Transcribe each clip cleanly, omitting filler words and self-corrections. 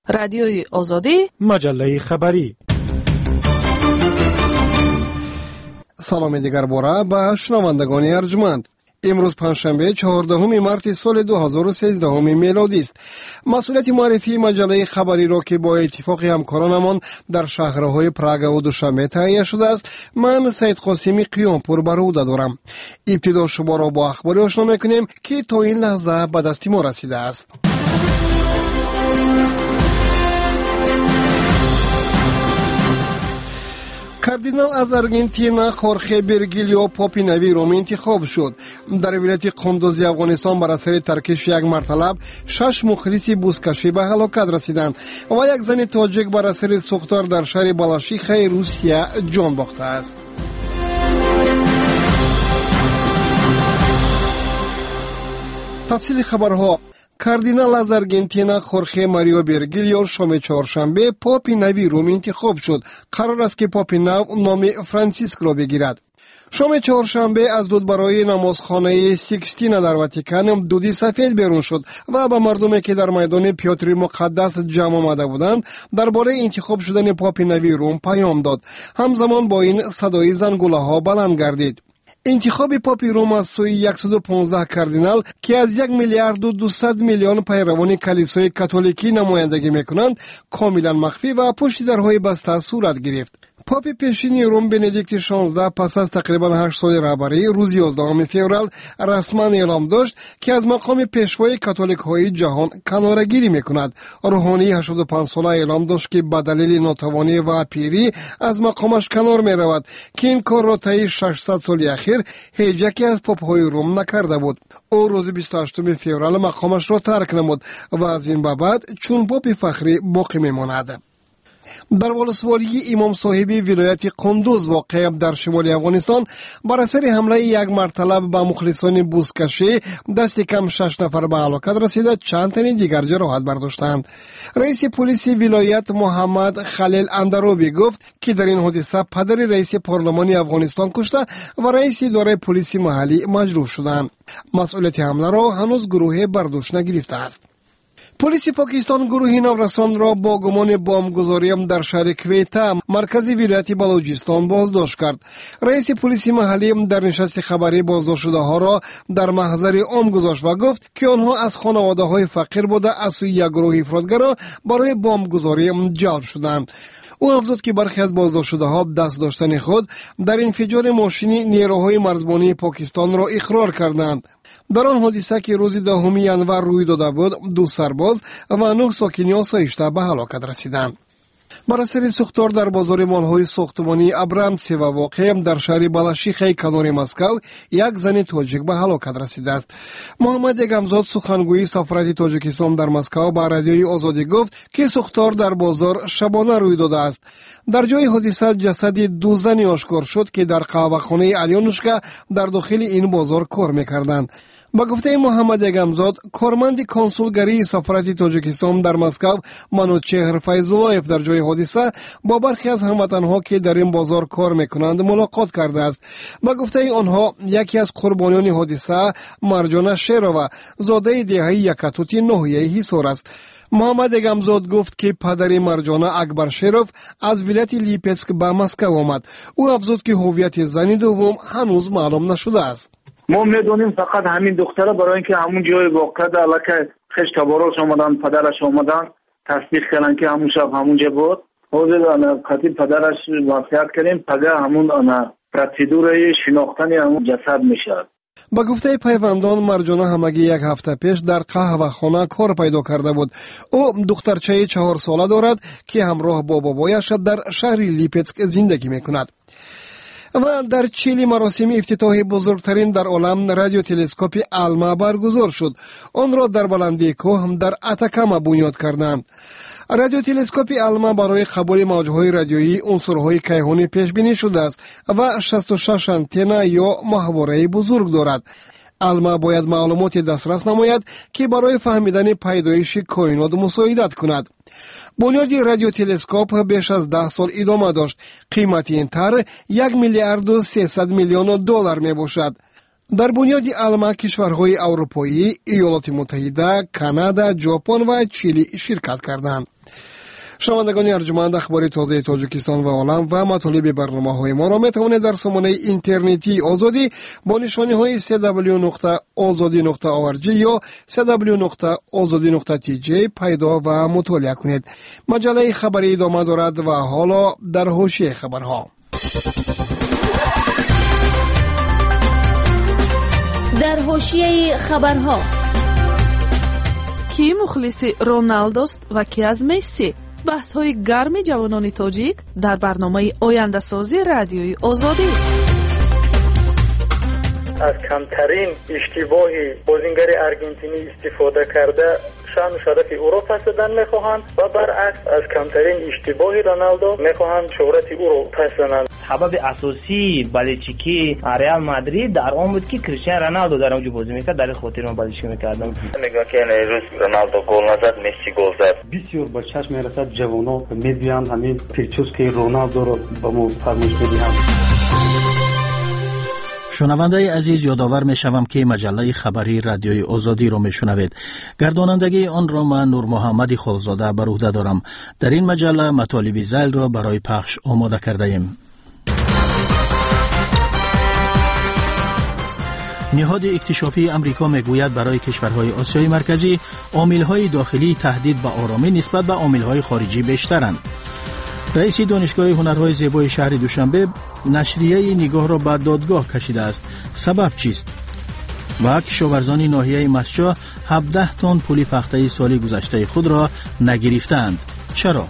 رادیوی آزادی، مجله خبری. سلام دیگر باره به شنوندگان ارجمند. امروز پنجشنبه 14 مارس سال 2013 میلادی است. مسئولیت معرفی مجله خبری را که با اتفاق همکارانمان در شهرهای پراگ و دوشنبه تهیه شده است، من سید قاسمی قیامپور بر عهده دارم. ابتدا شما را با اخباری آشنا میکنیم که تا این لحظه به دست ما رسیده است. کاردینال از ارژانتین خورخه برگیلیو پاپ نوی روم انتخاب شد. در ولایت قندوز افغانستان بر اثر ترکش یک مرتلب 6 مخلص بوزکشی به هلاکت رسیدند و یک زن تاجیک بر اثر سوختار در شهر بالاشیخ روسیه جان باخته است. تفصیل خبرها. کاردینال از ارژانتین خورخه ماریو برگیلیو شام چهارشنبه پاپ نوی روم انتخاب شد. قرار است که پاپ نو نام فرانسیسک را بگیرد. شام چهارشنبه از دود برای نمازخانه سیکستین در واتیکان دودی سفید بیرون شد و به مردمی که در میدان پیاتر مقدس جمع آمده بودند درباره انتخاب شدن پاپ نوی روم پیام داد. همزمان با این صدای زنگوله ها بلند گردید. انتخاب پاپ روم از سوی 115 کاردینال که از 1 میلیارد و 200 میلیون پیروان کلیسای کاتولیکی نمایندگی میکنند کاملا مخفی و پشت درهای بسته صورت گرفت. پاپ پیشین روم بندیکت 16 پس از تقریبا 8 سال رهبری روز 11 فوریه رسما اعلام داشت که از مقام پیشوای کاتولیک های جهان کناره‌گیری میکند. روحانی 85 ساله اعلام داشت که به دلیل ناتوانی و پیری از مقامش کنار میرود که این کار را طی 600 سال اخیر هیچ یکی از پاپ های روم نکرده بود. او روز 28 فوریه مقامش را ترک نمود و از این به بعد چون پاپ فخری باقی میماند. در ولسوالی امام صاحب ولایت قندوز واقع در شمال افغانستان بر اثر حمله یک مرتلب به مخلصان بوزکشی دست کم 6 نفر به هلاکت رسیده، چند تن دیگر جراحت برداشتند. رئیس پلیس ولایت محمد خلیل اندروبی گفت که در این حادثه پدر رئیس پارلمان افغانستان کشته و رئیس اداره پلیس محلی مجروح شدند. مسئولیت حمله را هنوز گروه برداشت نگرفته است. پلیس پاکستان گروه نورسان را با گمان بمبگذاری در شهر کویتا مرکزی ولایت بلوچستان بازداشت کرد. رئیس پلیس محلی در نشست خبری بازداشت شده ها را در محضر عام گذاشت و گفت که آنها از خانواده های فقیر بوده از سوی یک گروه افراطگرا برای بمبگذاری جلب شدند. او افزود که برخی از بازداشت شده ها دست داشتن خود در انفجار ماشینی نیروهای مرزبانی پاکستان را اقرار کردند. در آن حادثه که روز 10 ژانویه روی داده بود 2 سرباز و 9 ساکن آسایشته به هلاکت رسیدند. بر اثر سوختار در بازار مالهای ساختمانی ابرامتسی و واقع در شهر بالاشیخ کنار مسکو یک زن تاجیک به هلاکت رسیده است. محمد گمزاد سخنگوی سفارت تاجیکستان در مسکو به رادیوی آزادی گفت که سوختار در بازار شبانه روی داده است. در جای حادثه جسد 2 زن آشکار شد که در قهوه‌خانه الیانوشکا در داخل این بازار کار می‌کردند. با گفته محمد گمزاد کارمند کنسولگری سفارت تاجیکستان در مسکو منوچهر فیض‌اللهیف در جای حادثه با برخی از هموطنها که در این بازار کار میکنند ملاقات کرده است. با گفته آنها یکی از قربانیان حادثه مرجانه شیرova زاده دهه یکتوتی ناحیه حصار است. محمد گمزاد گفت که پدر مرجانه اکبر شیروف از ولایت لیپسک به مسکو آمد. او افزود که هویت زن دوم هنوز معلوم نشده است. ما میدونیم فقط همین دختره برای اینکه همون جای واقع علاقه خش تبارش آمدن پدرش آمدن تصدیق کردن که همون شب همونجا بود. حاضر انا خطیب پدرش وصیت کردیم پگه همون انا پروسیدور شناختن همون جسد میشه. با گفته پیوندان مرجانه همگی 1 هفته پیش در قهوه خانه کار پیدا کرده بود. او دخترچه 4 ساله دارد که همراه با بابایش در شهر لیپسک زندگی میکند. و در چیلی مراسم افتتاح بزرگترین در عالم رادیو تلسکوپ آلما برگزار شد. آن را در بلندی کوه در اتاکاما بنیاد کردند. رادیو تلسکوپ آلما برای قبول موجهای رادیویی عنصرهای کیهانی پیش بینی شده است و 66 آنتن یا محوره بزرگ دارد. آلما باید معلومات دسترس نماید که برای فهمیدن پیدایش کائنات مساعدت کند. بنیاد رادیو تلسکوپ بیش از 10 سال ادامه داشت. قیمت این طرح 1 میلیارد و 300 میلیون دلار می باشد. در بنیاد علم کشورهای اروپایی، ایالات متحده، کانادا، ژاپن و چیلی شرکت کردند. شنوندگان ارجمند، اخبار تازه تاجیکستان و عالم و مطالب برنامه‌های ما را می‌توانید در سامانه اینترنتی آزادی با نشانه‌های www.azadi.org یا www.azadi.tj پیدا و مطالعه کنید. مجله خبری ادامه دارد و حالا در حاشیه خبرها. در حاشیه خبرها: کی مخلص رونالدوست و کی از مسی؟ بحث های گرم جوانان تاجیک در برنامه آینده سازی رادیوی آزادی. از کمترین اشتباهی بازیگر ارژانتینی استفاده کرده شان و شرف او را پس دادن میخواهند و برعکس از کمترین اشتباهی رونالدو میخواهند شهرت او را پس دادن. سبب اساسی بلچیکی ریال مادرید در آن بود که کریستیانو رونالدو در اونجا بازی میکرد، در خاطر من بلچیکی میکردم. نگاه که امروز رونالدو گل نزد، مسی گل زد. بسیار با چشم میرسد جوانا میگویند همین پیرچوس که رونالدو را به ما فرمایش میدهند. شنونده عزیز، یادآور میشوم که مجله خبری رادیوی آزادی را میشنوید. گردانندگی آن را من نور محمد خالزاده بر عهده دارم. در این مجله مطالب ذیل را برای پخش آماده کرده ایم. نهاد اکتشافی امریکا میگوید برای کشورهای آسیای مرکزی عامل‌های داخلی تهدید به آرامی نسبت به عامل‌های خارجی بیشترند. رئیس دانشگاه هنرهای زیبای شهر دوشنبه نشریه نگاه را به دادگاه کشیده است. سبب چیست؟ و کشاورزان ناحیه مسجا 17 تن پول پخته سال گذشته خود را نگرفتند. چرا؟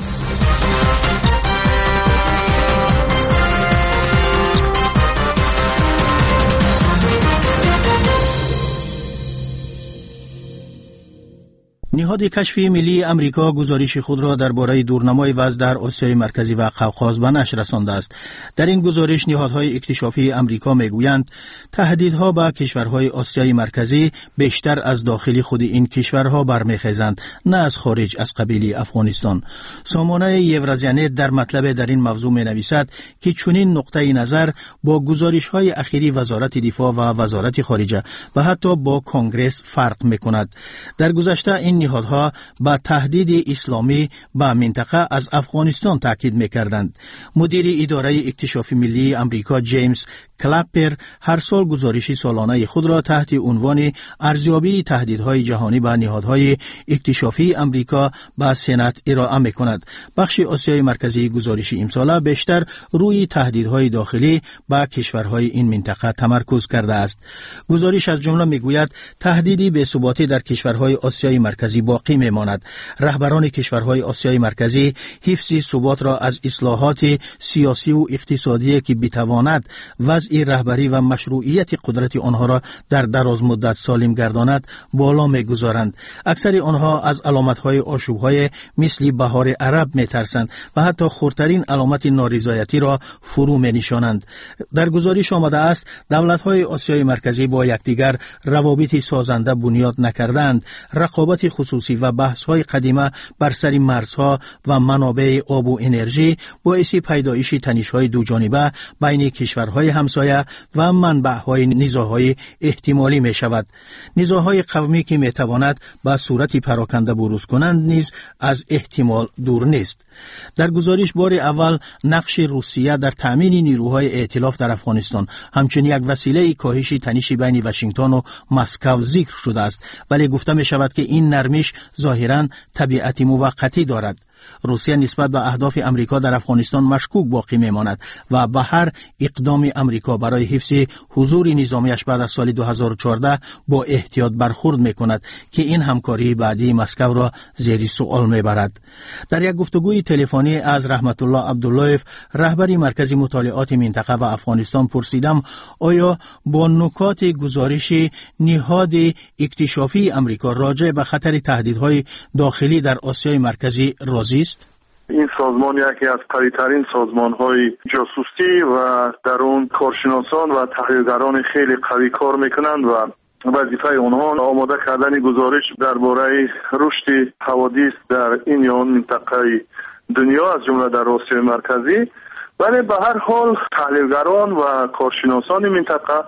نهاد کشفی ملی امریکا گزارش خود را درباره دورنمای وضع در آسیای مرکزی و قوقاز به نشر رسانده است. در این گزارش نهادهای اکتشافی امریکا میگویند تهدیدها به کشورهای آسیای مرکزی بیشتر از داخل خود این کشورها برمیخیزند، نه از خارج از قبیل افغانستان. سامانه یورازیانت در مطلب در این موضوع مینویسد که چنین نقطه نظر با گزارش‌های اخیری وزارت دفاع و وزارت خارجه و حتی با کنگره فرق میکند. در گذشته این نهادها با تهدید اسلامی به منطقه از افغانستان تاکید می‌کردند. مدیر اداره اکتشاف ملی امریکا جیمز کلاپر هر سال گزارش سالانه خود را تحت عنوان ارزیابی تهدیدهای جهانی به نهادهای اکتشافی امریکا به سنات ارائه می‌کند. بخش آسیای مرکزی گزارش امساله بیشتر روی تهدیدهای داخلی به کشورهای این منطقه تمرکز کرده است. گزارش از جمله می‌گوید تهدیدی بی‌ثباتی در کشورهای آسیای مرکزی باقی میماند. رهبران کشورهای آسیای مرکزی حفظ ثبات را از اصلاحات سیاسی و اقتصادی که بتواند وضع رهبری و مشروعیت قدرت آنها را در دراز مدت سالم گرداند بالا میگذارند. اکثر آنها از علامت‌های آشوب‌های مثل بهار عرب میترسند و حتی خردترین علامت نارضایتی را فرو مینشانند. در گزارش آمده است دولت‌های آسیای مرکزی با یکدیگر روابط سازنده بنیاد نکردند. رقابت خصوصی و بحث‌های قدیمه بر سر مرزها و منابع آب و انرژی باعث پیدایش تنش‌های دوجانبه بین کشورهای همسایه و منبع‌های نزاع‌های احتمالی می‌شود. نزاع‌های قومی که می‌تواند به صورت پراکنده بروز کنند نیز از احتمال دور نیست. در گزارش بار اول نقش روسیه در تأمین نیروهای ائتلاف در افغانستان همچنین یک وسیله کاهش تنش بین واشنگتن و مسکو ذکر شده است، ولی گفته می‌شود که این نرمش ظاهراً طبیعت موقتی دارد. روسیه نسبت به اهداف امریکا در افغانستان مشکوک باقی میماند و به هر اقدام امریکا برای حفظ حضور نظامیش بعد از سال 2014 با احتیاط برخورد میکند که این همکاری بعدی مسکو را زیر سوال میبرد. در یک گفتگوی تلفنی از رحمت الله عبداللهیف رهبر مرکز مطالعات منطقه و افغانستان پرسیدم آیا با نکات گزارش نهاد اکتشافی امریکا راجع به خطر تهدیدهای داخلی در آسیای مرکزی راضی است؟ این سازمان یکی از قوی‌ترین سازمان‌های جاسوسی و در اون کارشناسان و تحلیلگران خیلی قوی کار میکنند و وظیفه اونها آماده کردن گزارش درباره رشد حوادث در این یا آن منطقه دنیا از جمله در آسیای مرکزی. ولی به هر حال تحلیلگران و کارشناسان منطقه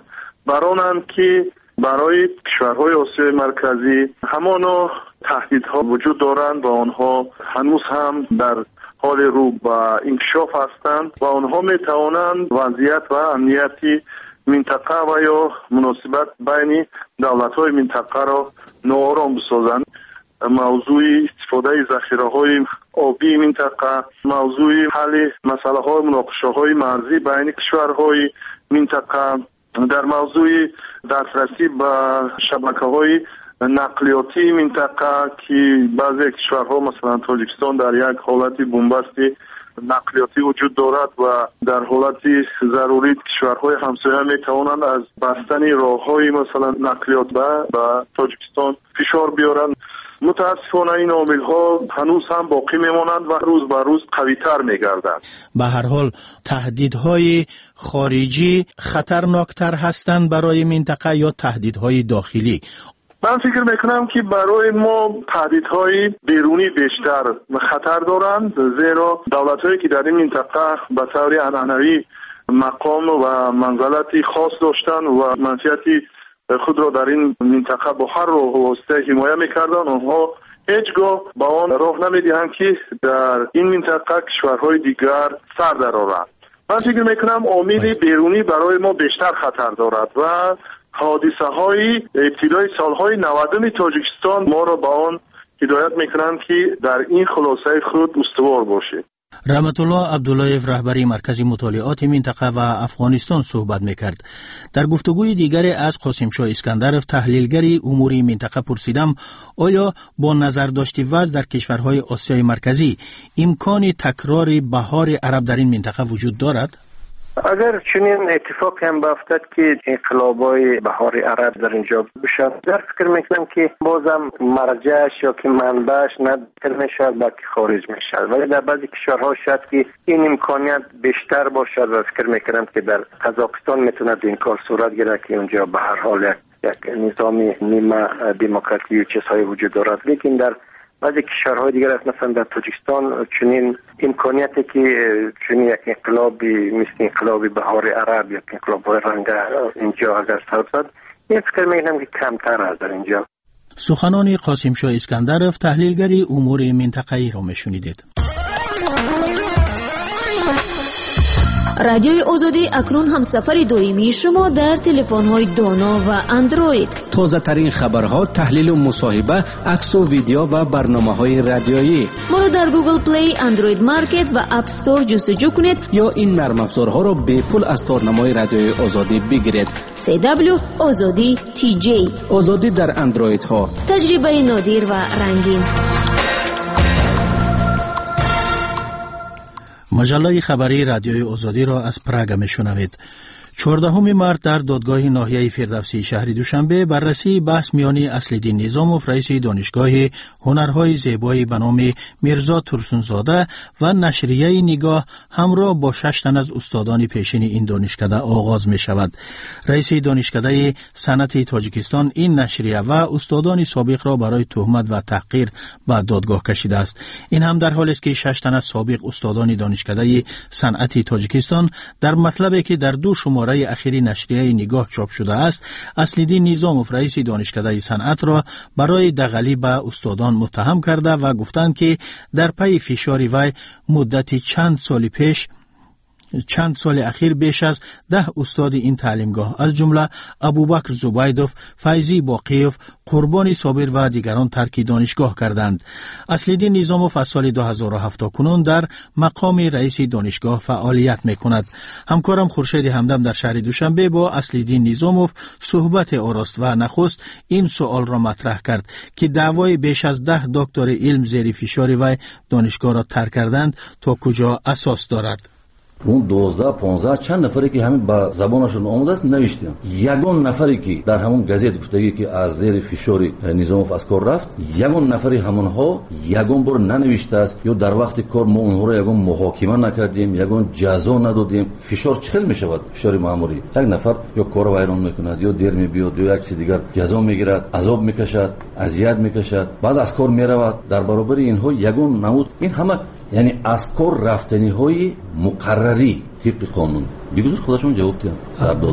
برانند که برای کشورهای آسیای مرکزی همانا تهدیدها وجود دارند و آنها هنوز هم در حال رو به انکشاف هستند و آنها می توانند وضعیت و امنیتی منطقه و یا مناسبت بین دولت‌های منطقه را ناآرام بسازند. موضوع استفاده ذخیره‌های آبی منطقه، موضوع حل مسائل مناقشه‌های مرزی بین کشورهای منطقه، در موضوع دسترسی به شبکه‌های نقلیاتی منطقه که بعضی کشورها مثلا تاجیکستان در یک حالت بنبست نقلیاتی وجود دارد و در حالت ضروری کشورهای همسایه می توانند از بستن راه‌های مثلا نقلیات به تاجیکستان فشار بیارند. متاسفانه این عامل‌ها هنوز هم باقی میمانند و روز به روز قوی‌تر می‌گردند. به هر حال تهدیدهای خارجی خطرناکتر هستند برای منطقه یا تهدیدهای داخلی؟ من فکر میکنم که برای ما تهدیدهای بیرونی بیشتر خطر دارند، زیرا دولت‌هایی که در این منطقه به طور عنعنوی مقام و منزلتی خاص داشتند و منفعت خود را در این منطقه با هر راه و واسطه حمایت میکردند، آنها هیچگاه با آن راه نمیدهند که در این منطقه کشورهای دیگر سر درآورند. من فکر میکنم عامل بیرونی برای ما بیشتر خطر دارد و حادثه های ابتدای سالهای 90 تاجیکستان ما را به آن هدایت میکنند که در این خلاصه خود استوار باشیم. رحمت الله عبداللهیف رهبری مرکز مطالعات منطقه و افغانستان صحبت میکرد. در گفتگوی دیگری از قاسمشاه اسکندرف تحلیلگری اموری منطقه پرسیدم آیا با نظر داشت وضع در کشورهای آسیای مرکزی امکان تکرار بهار عرب در این منطقه وجود دارد؟ اگر چنین اتفاقی هم بیفتد که انقلاب‌های بهار عرب در اینجا بشد، در فکر میکنم که بازم مرجعش یا که منبعش نه داخل میشد بلکه خارج میشد، ولی در بعضی کشورها شاید که این امکانیت بیشتر باشد و فکر میکنم که در قزاقستان میتونه این کار صورت گیرد که اونجا به هر حال یک نظام نیمه دموکراتی و چیزهای وجود دارد. لیکن در بعضی کشورهای دیگر است، مثلا در تاجیکستان چنین امکانیتی که چنین یک انقلابی مثل انقلاب بهار عرب یا انقلاب رنگ اینجا اگر صورت، این فکر میکنم که کمتر است در اینجا. سخنان قاسمشاه اسکندرف تحلیلگری امور منطقه‌ای را میشنیدید. رادیوی آزادی اکنون هم سفر دائمی شما در تلفن‌های دانا و اندروید. تازه ترین خبرها، تحلیل و مصاحبه، عکس و ویدیو و برنامه‌های رادیویی. ما را در گوگل پلی، اندروید مارکت و اپ استور جستجو کنید یا این نرم افزارها را به پول از تارنمای رادیوی آزادی بگیرید. CW آزادی TJ. آزادی در اندروید ها. تجربه نادر و رنگین. مجله خبری رادیوی آزادی را از پراگ میشنوید. 14 مارس در دادگاه ناحیه فردوسی شهر دوشنبه بررسی بحث میان اصل‌الدین نظاموف رئیس دانشگاه هنرهای زیبایی به نام میرزا ترسونزاده و نشریه نگاه همراه با 6 تن از استادان پیشین این دانشکده آغاز می شود. رئیس دانشکده صنعت تاجیکستان این نشریه و استادان سابق را برای تهمت و تحقیر به دادگاه کشیده است. این هم در حالی است که 6 تن از سابق استادان دانشکده صنعت تاجیکستان در مطلبی که در دو شماره اخیری نشریه نگاه چاپ شده است، اصل‌الدین نظاموف رئیس دانشکده صنعت را برای دغلی به استادان متهم کرده و گفتند که در پی فشار وی مدت چند سال اخیر بیش از 10 استاد این تعلیمگاه از جمله ابوبکر زبیدوف، فیضی باقیوف، قربانی صابر و دیگران ترک دانشگاه کردند. اصل‌الدین نظاموف از سال 2007 کنون در مقام رئیس دانشگاه فعالیت می‌کند. همکارم خورشید همدم در شهر دوشنبه با اصل‌الدین نظاموف صحبت آراست و نخست این سوال را مطرح کرد که دعوای بیش از 10 دکتر علم زیر فشار وی دانشگاه را ترک کردند تا کجا اساس دارد. اون 12-15 چند نفری که همین با زبانشون آمده است نوشتن. یگان نفری که در همون گزیت گفتگی که از زیر فشار نظاموف از کار رفت، یگان نفری همونها یگان بار ننوشته است یا در وقت کار ما اونها را یگان محاکمه نکردیم، یگان جزا ندادیم. فشار چخل میشود؟ فشار ماموری. یک نفر یا کار ویران میکند یا دیر میبیاد یا یک چیز دیگر جزا میگیرد، عذاب میکشد، اذیت میکشد، بعد از کار میرود. در برابر اینها یگان نمود این همه یعنی از کار رفتنی های مقرری طبق قانون بگذار خودشون جواب دادن در دادگاه.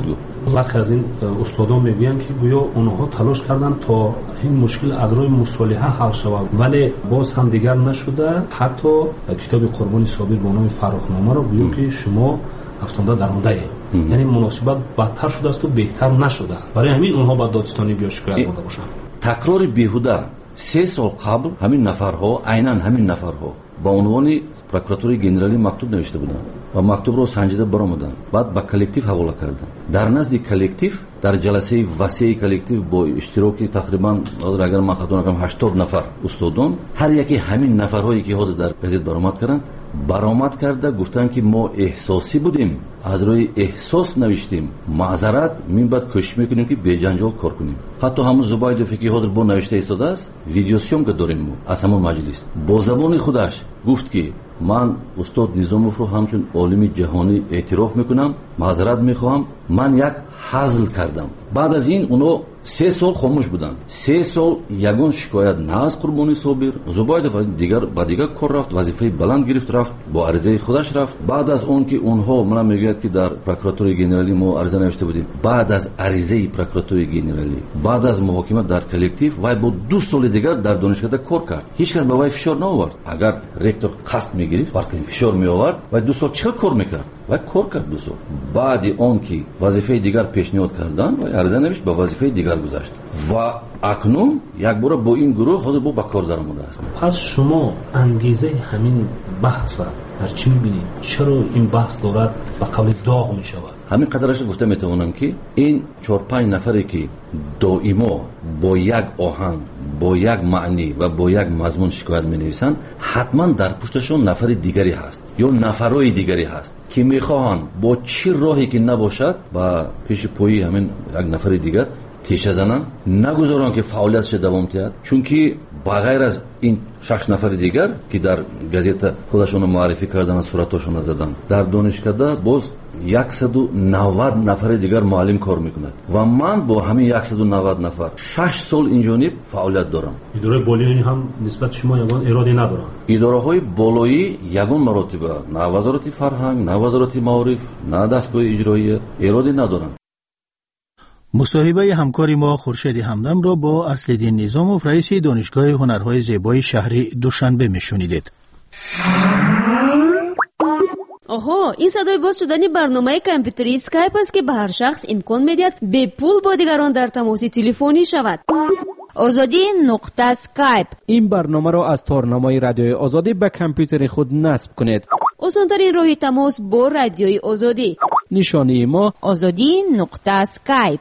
برخی از این استادان میگویند که گویا اونها تلاش کردن تا این مشکل از روی مصالحه حل شود، ولی باز هم دیگر نشده. حتی کتاب قربانی صابر با نام فرخنامه رو گویا که شما افتنده در مونده، یعنی مناسبت بدتر شده است و بهتر نشده. برای همین اونها با دادستانی بیا شکایت کرده باشند. تکرار بیهوده 3 سال قبل همین نفرها، عیناً همین نفرها با عنوان прокуратураи генералӣ мактуб навишта буданд ва мактубро санҷида баромаданд. баъд ба коллектив ҳавола карданд. дар назди коллектив, дар ҷаласаи васеи коллектив бо иштироки тақрибан ҳозир агар ман хато накунам 80 нафар устодон, ҳар яке ҳамин нафарҳое ки ҳозир дар газет баромад карданд, баромад карда гуфтанд ки мо эҳсосӣ будем, аз рӯи эҳсос навиштем, маъзарат минбаъд кӯшиш мекунем ки беҷанҷол кор кунем. ҳатто ҳамун зубайдове ки ҳозир бо навишта истодааст, видеосъёмка дорем мо аз ҳамон маҷлис. бо забони худаш гуфт ки ман устод Низомовро ҳамчун олими ҷаҳонӣ эътироф мекунам, маъзарат мехоҳам, ман як ҳазл кардам. баъд аз ин уно 3 сол хомӯш буданд. 3 сол ягон шикоят на аз Қурбони Собир. Зубайдов ба дигар кор рафт, вазифаи баланд гирифт, рафт бо аризаи худаш рафт. баъд аз он ки онҳо манам мегӯяд ки дар прокуратураи генералӣ мо ариза навишта будем, баъд аз аризаи прокуратураи генералӣ, баъд аз муҳокима дар коллектив, вай бо 2 соли дигар дар донишгоҳда кор кард. ҳеҷ кас ба вай фишор наовард. агар ректор қасд мегирифт, фарз кунем фишор меовард, вай 2 сол чӣ хел кор мекард? вай кор кард 2 сол. баъди он ки вазифаи дигар пешниҳод карданд, вай ариза навишт, ба вазифаи дигар гузашт ва акнун якбора бо ин гурӯҳ ҳозир бо ба кор даромадааст. пас шумо ангезаи ҳамин баҳса дар чӣ мебинед? чаро ин баҳс дорад ба қавли доғ мешавад? ҳамин қадараш гуфта метавонам ки ин 4-5 нафаре ки доимо бо як оҳанг, бо як маънӣ ва бо як мазмун шикоят менависанд, ҳатман дар пушташон нафари дигаре ҳаст ё нафарои дигаре ҳаст ки мехоҳанд бо чӣ роҳе ки набошад ба пеши пои ҳамин як нафари дигар тиша зананд, нагузоранд ки фаъолияташ давом кунад. чунки ба ғайр аз ин 6 нафари дигар ки дар газета худашонро муаррифӣ карданд, суратошонро заданд, дар донишгоҳда боз 190 нафари дигар муаллим кор мекунад ва ман бо ҳамин 190 нафар 6 сол инҷониб фаъолият дорам. идораи болоӣ ҳам нисбати шумо ягон ироде надоранд? идораҳои болоӣ ягон маротиба на вазороти фарҳанг, на вазороти маориф, на дастгоҳи иҷроия ироде надоранд. مصاحبه همکاری ما خورشید همدم را با اصلدین نیزاموف رئیس دانشگاه هنرهای زیبای شهر دوشنبه میشنیدید. آها، این صدای باز شدن برنامه کامپیوتری اسکایپ است که به هر شخص امکان میدهد به پول با دیگران در تماس تلفنی شود. آزادی نقطه اسکایپ. این برنامه را از تارنمای رادیوی آزادی به کامپیوتر خود نصب کنید. آسان‌ترین راه تماس با رادیوی آزادی. نشانی ما آزادی نقطه اسکایپ.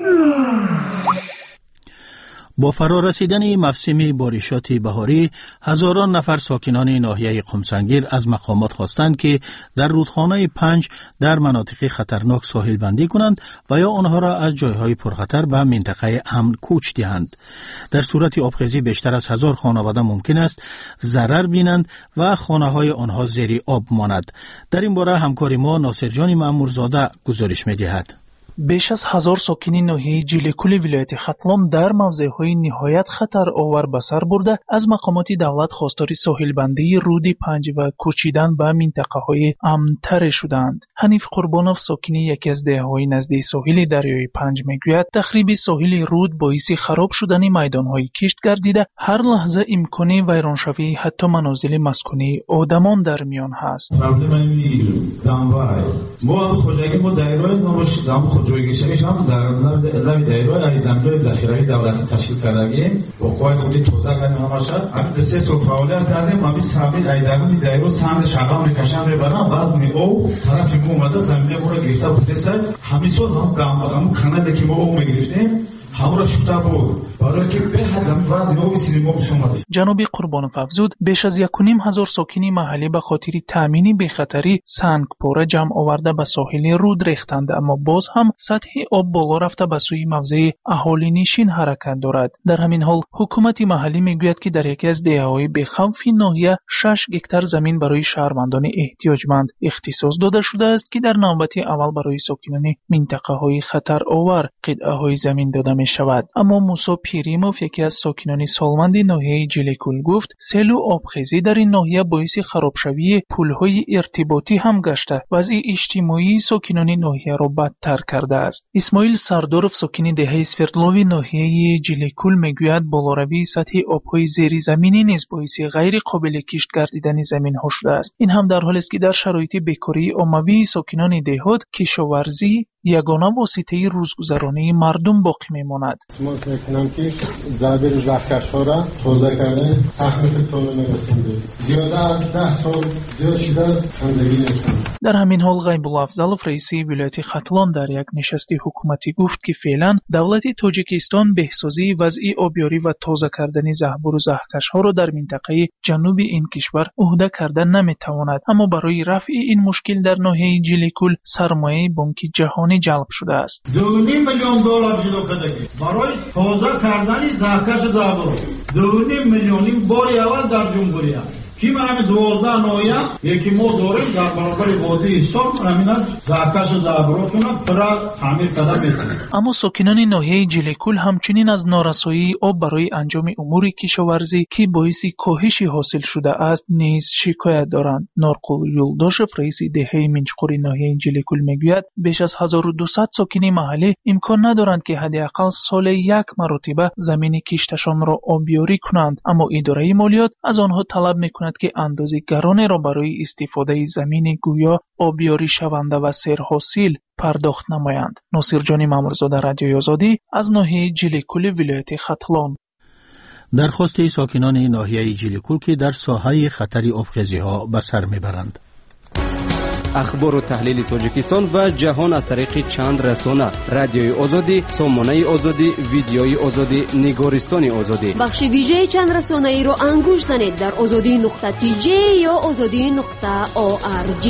با فرا رسیدن موسم بارشات بهاری، هزاران نفر ساکنان ناحیه قمسنگیر از مقامات خواستند که در رودخانه 5 در مناطق خطرناک ساحل بندی کنند و یا آنها را از جایهای پرخطر به منطقه امن کوچ دهند. در صورت آبخیزی بیشتر از 1000 خانواده ممکن است ضرر بینند و خانه‌های آنها زیر آب ماند. در این باره همکار ما ناصرجان مأمورزاده گزارش می‌دهد. بیش از 1000 ساکنین ناحیه جیلکولی ولایت ختلام در موضع‌های نهایت خطر آور به سر برده از مقامات دولت خواستار ساحل بندی رود 5 و کوچیدن به منطقه‌های امن‌تر شدند. حنیف قربانوف ساکن یکی از دهه‌های نزدیک ساحل دریای 5 میگوید تخریب ساحل رود باعث خراب شدن میدان‌های کشت گردیده هر لحظه امکان ویرانشوی حتی منازل مسکونی آدمان در میان است. جایگیشش هم در لای دایره ایزنگاه ذخیره دولتی تشکیل کردیم با قوای خودی توزیع کردیم همشون از 3 سال فعالیت کردیم ما 20 سال ایدامی دایره سند شغال میکشن میبرن وزن او طرف ما اومده زمینه ما رو گرفته بوده سر همین سال هم دامادم کانالی که ما او میگرفتیم همراه شده بود برای که به حد وزن او سینما بسومده. جناب قربانوف افزود بیش از 1,500 ساکنی محلی به خاطر تامین بی‌خطری سنگ پاره جمع آورده به ساحل رود ریختند، اما باز هم سطح آب بالا رفته به سوی موضع اهالی نشین حرکت دارد. در همین حال حکومت محلی میگوید که در یکی از دهه‌های بی‌خوف ناحیه 6 گکتار زمین برای شهروندان احتیاجمند اختصاص داده شده است که در نوبت اول برای ساکنان منطقه‌های خطر آور قطعه‌های زمین داده می شود. اما موسی پیریموف یکی از ساکنان سالمند ناحیه جلیکول گفت سیل و آبخیزی در این ناحیه باعث خرابشوی پل‌های ارتباطی هم گشته و وضع اجتماعی ساکنان ناحیه را بدتر کرده است. اسماعیل سردارов ساکن دهه سفردلوی ناحیه جلیکول میگوید بالاروی سطح آب‌های زیرزمینی نیز باعث غیر قابل کشت گردیدن زمین‌ها شده است. این هم در حالی است که در شرایط بیکاری عمومی ساکنان دهات کشاورزی یگانه واسطه روزگذرانی مردم باقی میماند. ما فکر کنم که زابر زخکش‌ها را توزیع کردن سخت طول نرسونده. زیاده از 10 سال زیاد شده زندگی نشد. در همین حال غیب الافضلov رئیس ولایت ختلان در یک نشست حکومتی گفت که فعلا دولت تاجیکستان بهسازی وضع آبیاری و تازه کردن زهبور و زهکش‌ها را در منطقه جنوب این کشور عهده کردن نمیتواند، اما برای رفع این مشکل در ناحیه جلیکول سرمایه بانک جهانی جلب شده است. 2.5 میلیون دلار جلوکدگی برای تازه کردن زهکش زهبور 2.5 میلیونی باری اول در جمهوریه که من همین 12 ناحیه یکی ما داریم در برابر وادی ایسان همین از زهکش زهبوراتون را تعمیر کرده میتونیم. اما ساکنان ناحیه جلیکول همچنین از نارسایی آب برای انجام امور کشاورزی که باعث کاهش حاصل شده است نیز شکایت دارند. نارقل یولداشف رئیس دهه منچقوری ناحیه جلیکول میگوید بیش از 1200 ساکن محلی امکان ندارند که حداقل سال یک مرتبه زمین کشتشان را آبیاری کنند، اما اداره مالیات از آنها طلب میکند که اندازه گران را برای استفاده زمین گویا آبیاری شونده و سرحاصل پرداخت نمایند. ناصر جان مامورزاده، رادیوی آزادی از ناحیه جلیکول ولایت ختلان. درخواست ساکنان ناحیه جلیکول که در ساحه خطر آبخیزی‌ها به سر میبرند. اخبار و تحلیل تاجیکستان و جهان از طریق چند رسانه: رادیوی آزادی، سامانه آزادی، ویدیوی آزادی، نگارستان آزادی. بخش ویژه چند رسانه ای رو انگوش زنید در azadi.tj یا azadi.org.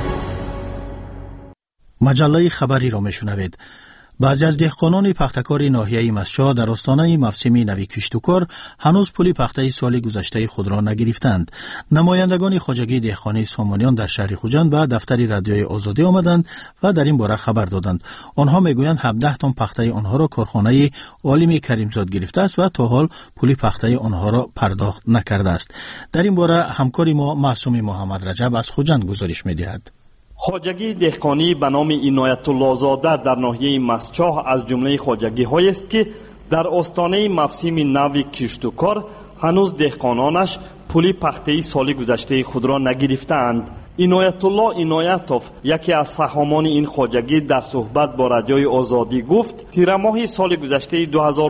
مجله خبری را میشنوید. بعضی از دهقانان پختکار ناحیه مسچا در آستانه موسم نوی کشت و کار هنوز پول پخته سال گذشته خود را نگرفتند. نمایندگان خواجگی دهقانی سامانیان در شهر خوجند به دفتر رادیوی آزادی آمدند و در این باره خبر دادند. آنها میگویند 17 تن پخته آنها را کارخانه عالمی کریمزاد گرفته است و تا حال پول پخته آنها را پرداخت نکرده است. در این باره همکار ما معصوم محمد رجب از خوجند گزارش می‌دهد. خواجگی دهقانی به نام عنایت الله زاده در ناحیه مسچاه از جمله خواجگی‌هایی است که در آستانه موسم نو کشت و کار هنوز دهقانانش پول پخته سال گذشته خود را نگرفتند. عنایت الله عنایتوف یکی از سهامان این خواجگی در صحبت با رادیوی آزادی گفت تیر ماه سال گذشته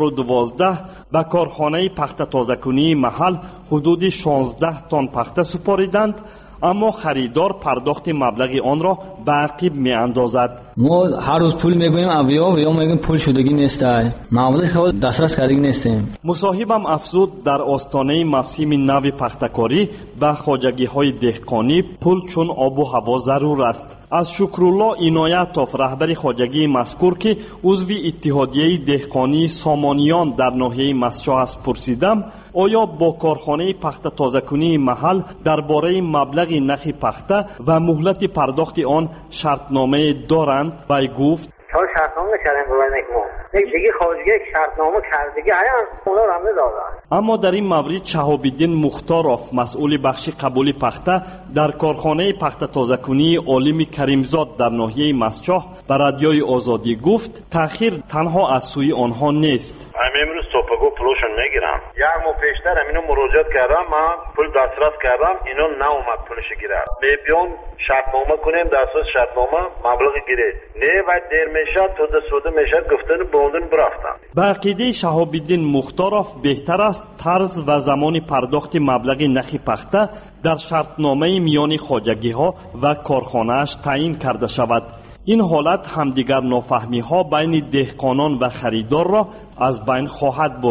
2012 به کارخانه پخته تازه‌کنی محل حدود 16 تن پخته سپاریدند، اما خریدار پرداخت مبلغ آن را به عقب می اندازد. ما هر روز پول میگوییم اویا میگیم پول شدگی نیست، مبلغ خود دسترس کردگی نیستیم. مصاحبم افزود در آستانه موسم نو پختکاری به خواجگی های دهقانی پول چون آب و هوا ضرور است. از شکرالله عنایتوف رهبر خواجگی مذکور که عضو اتحادیه دهقانی سامانیان در ناحیه مسچا است پرسیدم آیا با کارخانه پخته تازه‌کنی محل درباره مبلغ نرخ پخته و مهلت پرداخت آن شرطنامه دارند؟ وی گفت تا شرطنامه کردن با دیگه خارجی شرطنامه کردگی هستن اونا رو هم ندادن. اما در این مورد شهاب‌الدین مختاروف مسئول بخش قبول پخته در کارخانه پخته تازه‌کنی عالمی کریمزاد در ناحیه مسچاه به رادیوی آزادی گفت تأخیر تنها از سوی آنها نیست. امروز صبحگاه پولشون میگیرم. یک ماه پیشتر اینو مراجعه کردم، من پول دسترس کردم، اینو ناومد پولش گیره. بیان شرطنامه کنیم، در اساس شرطنامه مبلغ گیره. نه و دیر میشه تو دسوده میشه گفتن بوندن برفتن. به عقیده شهاب‌الدین مختاروف بهتر است طرز و زمان پرداخت مبلغ نرخ پخته در شرطنامه میان خواجگی‌ها و کارخانه‌اش تعیین کرده شود. این حالت همدیگر نافهمی‌ها بین دهقانان و خریدار را از بین خواهد برد.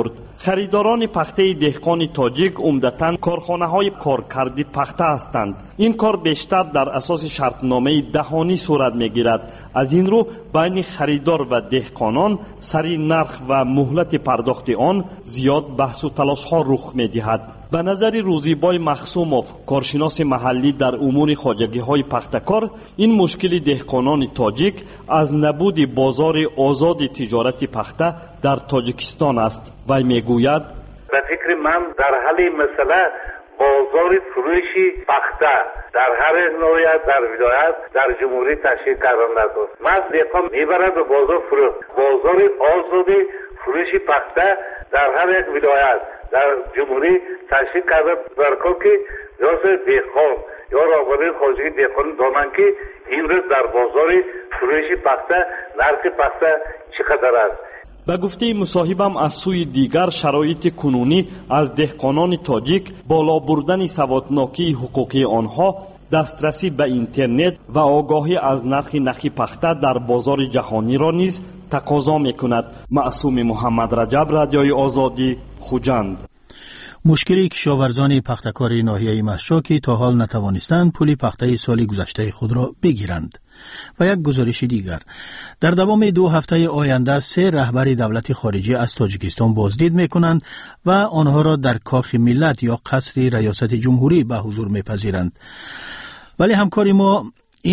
خریداران پخته دهقان تاجیک عمدتاً کارخانه‌های کارکردی پخته هستند. این کار بیشتر در اساس شرطنامه دهانی صورت می‌گیرد. از این رو بین خریدار و دهقانان سری نرخ و مهلت پرداخت آن زیاد بحث و تلاش‌ها رخ می‌دهد. به نظر روزیبای مخصوموف، کارشناس محلی در امور خواجگی‌های پخته‌کار، این مشکل دهقانان تاجیک از نبود بازار آزاد تجارت پخته در تاجیکستان است. وی میگوید به فکر من در حل مسئله بازار فروشی پخته در هر نوعیت در ولایت در جمهوری تشکیل کردن است. من دهقان میبرم به بازار فروش، بازار آزاد فروشی پخته در هر یک ولایت در جمهوری تشکیل کرده برکن که یا دهقان یا راهبری خارجی دهقان دانند که این روز در بازار فروشی پخته نرخ پخته چقدر است. به گفته مصاحبم از سوی دیگر شرایط کنونی از دهقانان تاجیک بالا بردن سوادناکی حقوقی آنها، دسترسی به اینترنت و آگاهی از نرخ نخی پخته در بازار جهانی را نیز تقاضا می‌کند. معصوم محمد رجب، رادیوی آزادی، خوجند. مشکلی کشاورزان پخته‌کار ناحیه مسچا که تا حال نتوانستند پول پخته سال گذشته خود را بگیرند. و یک گزارش دیگر، در دوام 2 هفته آینده 3 رهبر دولت خارجی از تاجیکستان بازدید می‌کنند و آنها را در کاخ ملت یا قصر ریاست جمهوری به حضور می‌پذیرند. ولی همکار ما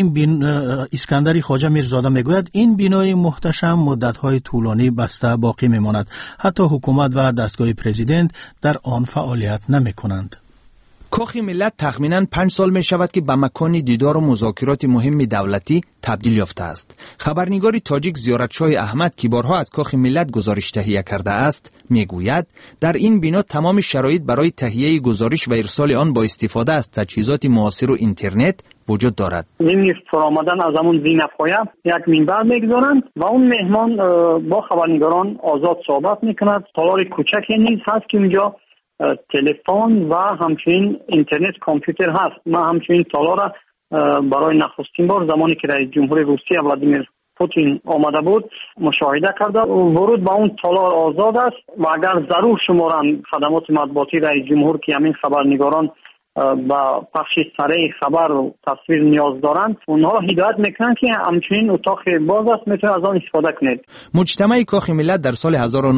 اسکندر خواجه میرزاده میگوید این بینای محتشم مدت‌های طولانی بسته باقی میماند. حتی حکومت و دستگاه پرزیدنت در آن فعالیت نمی‌کنند. کاخ ملت تخمیناً 5 سال می شود که به مکان دیدار و مذاکرات مهم دولتی تبدیل یافته است. خبرنگار تاجیک زیارتشاه احمد که بارها از کاخ ملت گزارش تهیه کرده است میگوید در این بنا تمام شرایط برای تهیه گزارش و ارسال آن با استفاده از تجهیزات معاصر و اینترنت وجود دارد. این فرآمدن از همون زینف‌های یک منبر میگذارند و اون مهمان با خبرنگاران آزاد صحبت میکند. تالار کوچکی نیز هست که اونجا تلفن و همچنین اینترنت کامپیوتر هست. من همچنین تالار را برای نخستین بار زمانی که رئیس جمهور روسیه ولادیمیر پوتین آمده بود مشاهده کرده. ورود به اون تالار آزاد است و اگر ضرور شمارند خدمات مطبوعاتی رئیس جمهور که همین خبرنگاران با پخش سریع خبر و تصویر نیاز دارند، اونها هدایت میکنند که همچنین اتاق باز است، میتونید از آن استفاده کنید. مجتمع کاخ ملت در سال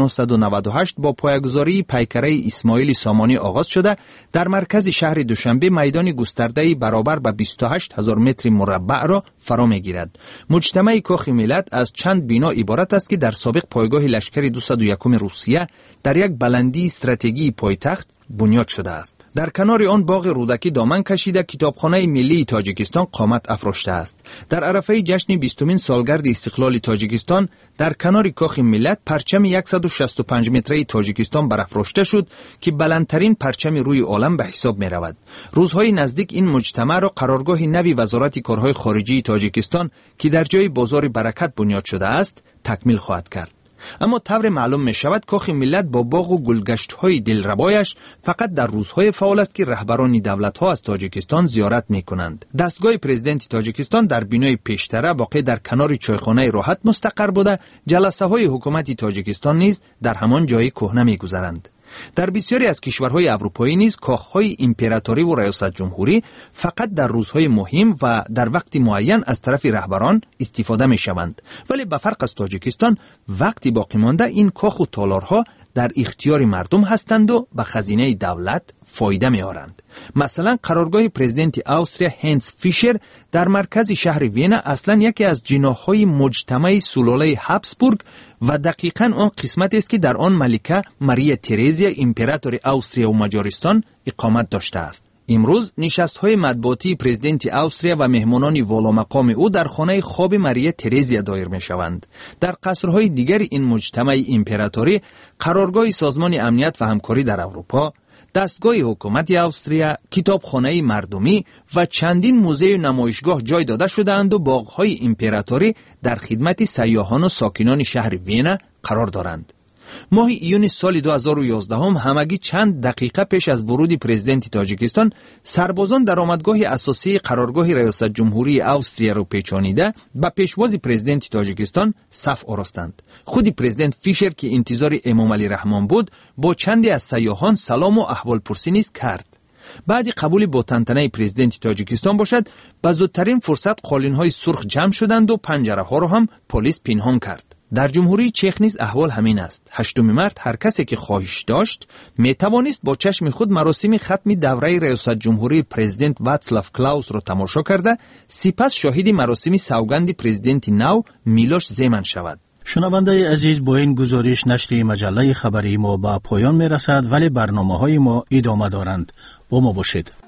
1998 با پایه‌گذاری پیکره اسماعیل سامانی آغاز شده در مرکز شهر دوشنبه میدان گسترده برابر به 28,000 متر مربع را فرا میگیرد. مجتمع کاخ ملت از چند بنا عبارت است که در سابق پایگاه لشکر 201 روسیه در یک بلندی استراتژی پایتخت بنیاد شده است. در کنار آن باغ رودکی دامن کشیده کتابخانه ملی تاجیکستان قامت افراشته است. در عرفه جشن 20مین سالگرد استقلال تاجیکستان در کنار کاخ ملت پرچم 165 متری تاجیکستان برافراشته شد که بلندترین پرچم روی عالم به حساب می رود. روزهای نزدیک این مجتمع را قرارگاه نوی وزارت کارهای خارجی تاجیکستان که در جای بازار برکت بنیاد شده است تکمیل خواهد کرد. اما طور معلوم می شود کاخ ملت با باغ و گلگشت‌های دلربایش فقط در روزهای فعال است که رهبران دولت‌ها از تاجیکستان زیارت می‌کنند. دستگاه پرزیدنت تاجیکستان در بینای پیشتره واقع در کنار چایخانه راحت مستقر بوده، جلسه‌های حکومت تاجیکستان نیز در همان جای کهنه می‌گذرند. در بسیاری از کشورهای اروپایی نیز کاخهای امپراتوری و ریاست جمهوری فقط در روزهای مهم و در وقت معین از طرف رهبران استفاده می شوند. ولی به فرق از تاجیکستان وقتی باقی مانده این کاخ و تالارها در اختیار مردم هستند و به خزینه دولت فایده می آرند. مثلا قرارگاه پرزیدنت استریا هنس فیشر در مرکز شهر وینا اصلا یکی از جناح‌های مجتمع سلاله هابسبورگ و دقیقاً آن قسمت است که در آن ملکه ماریا ترزیا امپراتور استریا و مجارستان اقامت داشته است. امروز نشست‌های مطبوعاتی پرزیدنت استریا و مهمانان والامقام او در خانه خواب ماریا ترزیا دایر می‌شوند. در قصرهای دیگر این مجتمع امپراتوری قرارگاه سازمان امنیت و همکاری در اروپا، دستگاه حکومت استریا، کتابخانه مردمی و چندین موزه و نمایشگاه جای داده شده‌اند و باغ‌های امپراتوری در خدمت سیاحان و ساکنان شهر وینا قرار دارند. ماه ایون سال 2011 همگی چند دقیقه پیش از ورود پرزیدنت تاجیکستان، سربازان در آمدگاه اساسی قرارگاه ریاست جمهوری استرالیا را پیچانیده به پیشواز پرزیدنت تاجیکستان صف آراستند. خود پرزیدنت فیشر که انتظار امام علی رحمان بود، با چندی از سیاحان سلام و احوال پرسی نیز کرد. بعد قبول با تنتنه پرزیدنت تاجیکستان باشد، به زودترین فرصت قالین‌های سرخ جمع شدند و پنجره‌ها را هم پلیس پنهان کرد. در جمهوری چک نیز احوال همین است. 8 مارس هر کسی که خواهش داشت می توانست با چشم خود مراسم ختم دوره ریاست جمهوری پرزیدنت واتسلاو کلاوس را تماشا کرده، سپس شاهد مراسم سوگند پرزیدنت نو میلوش زمن شود. شنونده عزیز، با این گزارش نشر مجله خبری ما به پایان می رسد، ولی برنامه های ما ادامه دارند. با ما باشید.